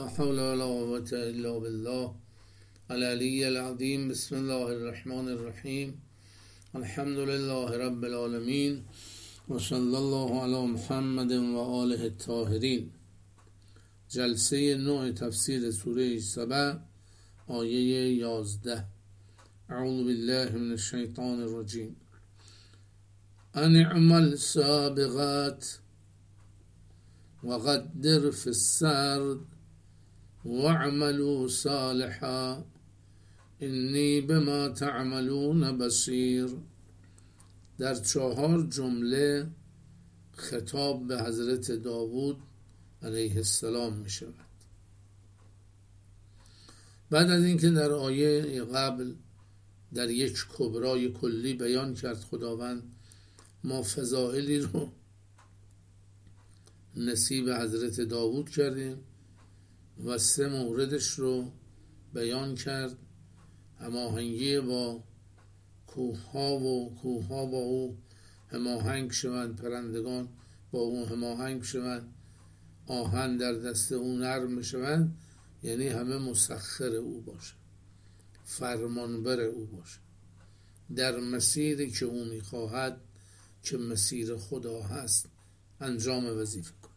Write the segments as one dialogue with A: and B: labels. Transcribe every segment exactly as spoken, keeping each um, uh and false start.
A: حول ولا قوة إلا بالله العلی العظیم. بسم الله الرحمن الرحیم. الحمد لله رب العالمین و صلی الله علی محمد و آله الطاهرین. جلسه نوع تفسیر سوره سبع آیه یازده. اعوذ بالله من الشیطان الرجیم. ان اعمل سابغات وقدر في السرد واعملوا صالحا انی بما تعملون بصیر. در چهار جمله خطاب به حضرت داوود علیه السلام می شود. بعد از اینکه در آیه قبل در یک کبرای کلی بیان کرد خداوند ما فضائلی رو نصیب حضرت داوود کردیم و سه موردش رو بیان کرد: هماهنگی با کوه‌ها و کوه‌ها با او هماهنگ شوند، پرندگان با او هماهنگ شوند، آهن در دست او نرم شوند، یعنی همه مسخر او باشه، فرمانبر او باشه در مسیری که او میخواهد که مسیر خدا هست انجام وظیفه کن.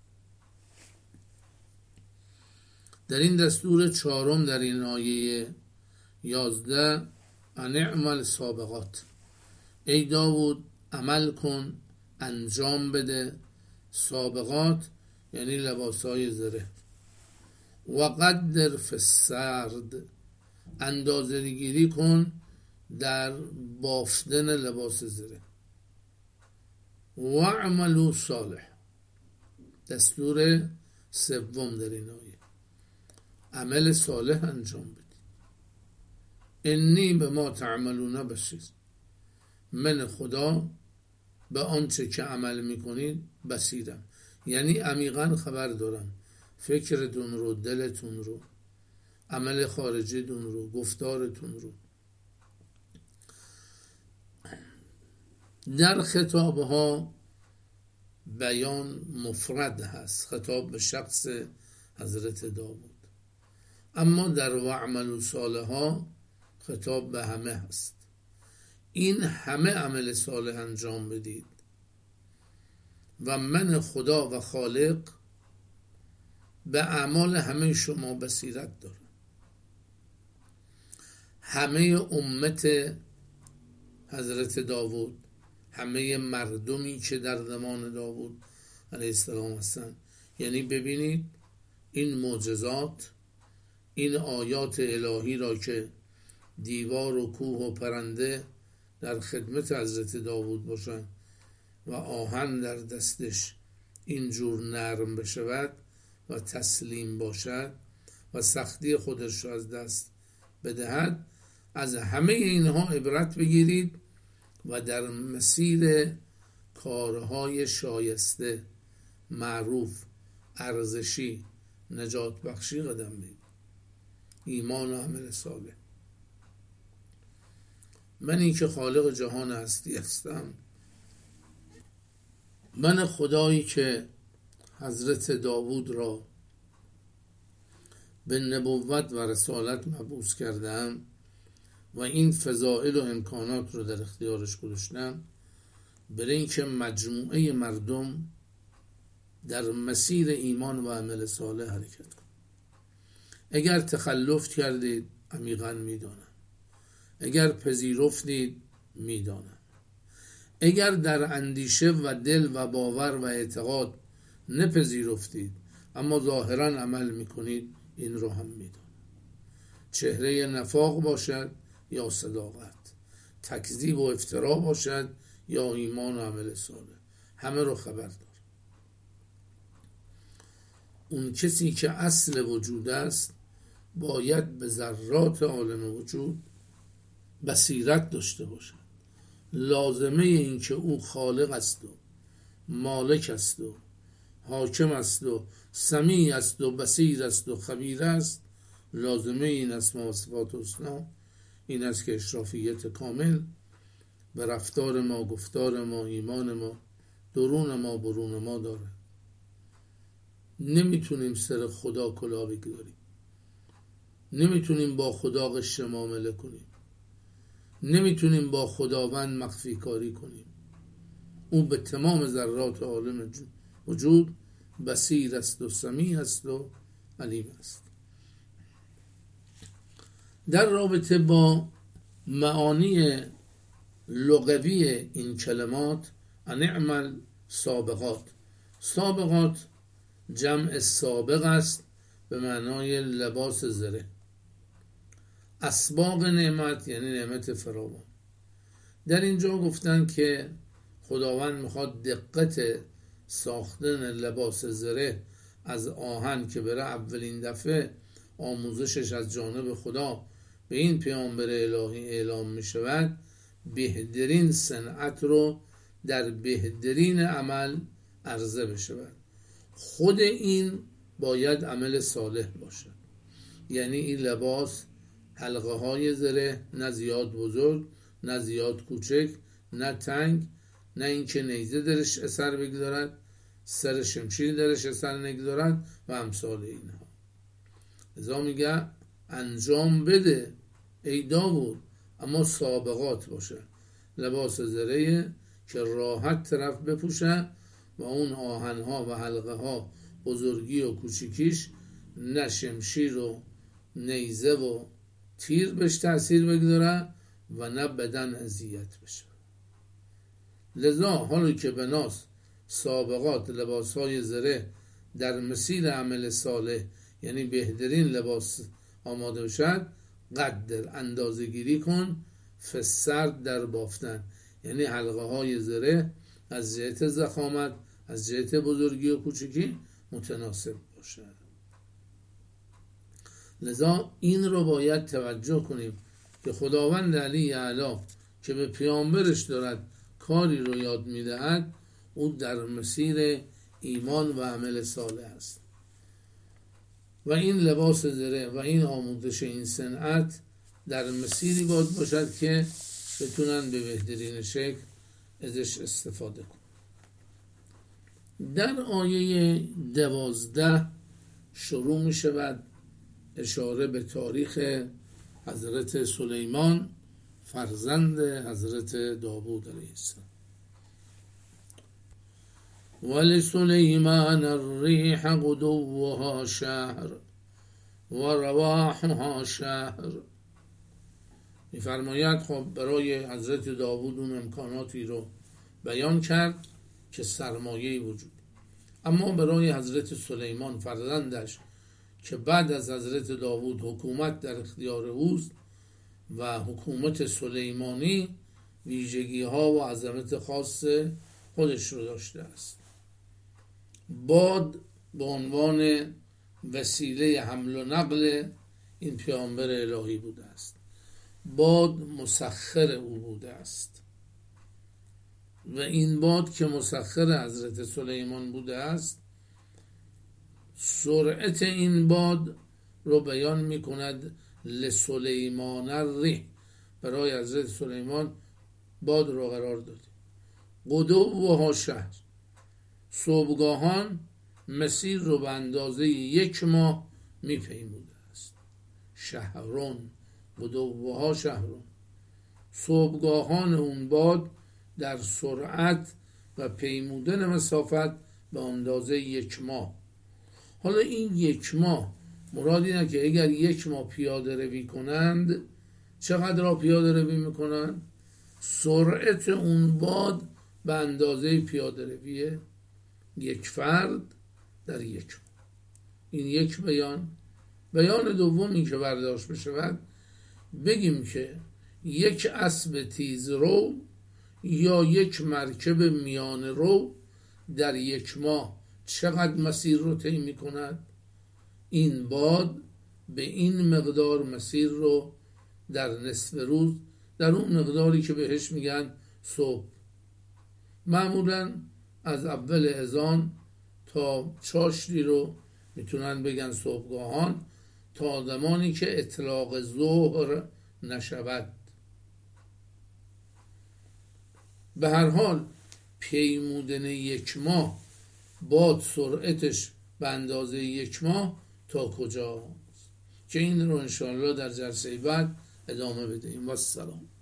A: در این دستور چهارم در این آیه یازده: ان اعمل سابغات، ای داوود عمل کن، انجام بده. سابغات یعنی لباسهای زره. و قدر فی السرد، اندازه گیری کن در بافتن لباس زره. و اعملوا صالح، دستور سوم در این آیه، عمل صالح انجام بدید. انی بما تعملون بصیر، من خدا به آنچه که عمل میکنید بصیرم، یعنی عمیقا خبر دارم فکرتون رو، دلتون رو، عمل خارجیتون رو، گفتارتون رو. در خطابها بیان مفرد هست، خطاب به شخص حضرت داوود، اما در واعملوا صالحا خطاب به همه هست. این همه عمل صالح انجام بدید و من خدا و خالق به اعمال همه شما بصیرت دارم. همه امت حضرت داوود، همه مردمی که در زمان داوود علیه السلام هستند، یعنی ببینید این معجزات، این آیات الهی را که دیوار و کوه و پرنده در خدمت حضرت داوود باشند و آهن در دستش اینجور نرم بشود و تسلیم باشد و سختی خودش را از دست بدهد، از همه اینها عبرت بگیرید و در مسیر کارهای شایسته، معروف، ارزشی، نجات بخشی قدم بگیرید. ایمان و عمل صالح. منی که خالق جهان هستی هستم، من خدایی که حضرت داوود را به نبوت و رسالت مبعوث کردم و این فضائل و امکانات رو در اختیارش گذاشتم برای اینکه مجموعه مردم در مسیر ایمان و عمل صالح حرکت کنند. اگر تخلف کردید عمیقاً میدانم، اگر پذیرفتید میدانم، اگر در اندیشه و دل و باور و اعتقاد نپذیرفتید اما ظاهراً عمل میکنید این رو هم میدانم. چهره نفاق باشد یا صداقت، تکذیب و افترا باشد یا ایمان و عمل صالح، همه رو خبر دارم. اون کسی که اصل وجود است باید به ذرات عالم وجود بصیرت داشته باشد. لازمه این که او خالق است و مالک است و حاکم است و سمیع است و بصیر است و خبیر است، لازمه این اسما و صفات حسنا این است که اشرافیت کامل به رفتار ما، گفتار ما، ایمان ما، درون ما، برون ما داره. نمیتونیم سر خدا کلاه بگذاریم. نمیتونیم با خدا قشر معامله کنیم، نمیتونیم با خداوند مخفی کاری کنیم. او به تمام ذرات عالم وجود بصیر است و سمیع است و علیم است. در رابطه با معانی لغوی این کلمات، انعمل سابقات، سابقات جمع سابق است به معنای لباس زره. اسباق نعمت یعنی نعمت فراوان. در اینجا گفتن که خداوند میخواد دقت ساختن لباس زره از آهن که بره اولین دفعه آموزشش از جانب خدا به این پیامبر الهی اعلام میشود، بهترین صنعت رو در بهترین عمل عرضه بشود. خود این باید عمل صالح باشد. یعنی این لباس حلقه های زره نه زیاد بزرگ نه زیاد کوچک، نه تنگ، نه اینکه نیزه درش اثر بگذارد، سر شمشیر درش اثر نگذارد و امثال اینها. لذا میگه انجام بده ای داوود، اما سابقات باشه، لباس زره که راحت طرف بپوشه و اون آهنها و حلقه ها بزرگی و کوچیکیش نه شمشیر و نیزه و تیر بهش تأثیر بگذاره و نه بدن اذیت بشه. لذا حالا که بناس سابقات لباس های زره در مسیر عمل صالح یعنی بهترین لباس آماده بشد، قدر اندازه گیری کن فسرد در بافتن، یعنی حلقه های زره از جهت ضخامت از جهت بزرگی و کوچکی متناسب باشد. لذا این رو باید توجه کنیم که خداوند علی اعلی که به پیامبرش دارد کاری رو یاد میدهد، او در مسیر ایمان و عمل صالح است و این لباس زره و این آموزش این صنعت در مسیری باید باشد که بتونن به بهترین شکل ازش استفاده کنن. در آیه دوازده شروع می شود اشاره به تاریخ حضرت سلیمان فرزند حضرت داوود علیه السلام. ولسلیمان الریح غدوها شهر و رواحها شهر. می‌فرماید خب برای حضرت داوود اون امکاناتی رو بیان کرد که سرمایه‌ای وجود، اما برای حضرت سلیمان فرزندش که بعد از حضرت داوود حکومت در اختیار اوست و حکومت سلیمانی ویژگی ها و عظمت خاص خودش رو داشته است. باد به عنوان وسیله حمل و نقل این پیامبر الهی بوده است، باد مسخر او بوده است و این باد که مسخر حضرت سلیمان بوده است، سرعت این باد رو بیان می کند. لسلیمان الریح، برای حضرت سلیمان باد رو قرار داده. غدوها شهر، صبحگاهان مسیر رو به اندازه یک ماه می پیموده است. شهرون، غدوها شهرون، صبحگاهان اون باد در سرعت و پیمودن مسافت به اندازه یک ماه. حالا این یک ماه مراد اینه که اگر یک ماه پیاده روی کنند، چقدر را پیاده روی میکنند؟ سرعت اون باد به اندازه پیاده روی یک فرد در یک ماه. این یک بیان. بیان دومی که برداشت بشود، بگیم که یک اسب تیز رو یا یک مرکب میان رو در یک ماه چقدر مسیر رو طی می کند؟ این باد به این مقدار مسیر رو در نصف روز، در اون مقداری که بهش میگن صبح، معمولا از اول اذان تا چاشتی رو میتونن بگن صبحگاهان، تا زمانی که اطلاق ظهر نشود. به هر حال پیمودن یک ماه باد سرعتش به اندازه یک ماه تا کجاست که این رو انشاءالله در جلسه بعد ادامه بدهیم. و السلام.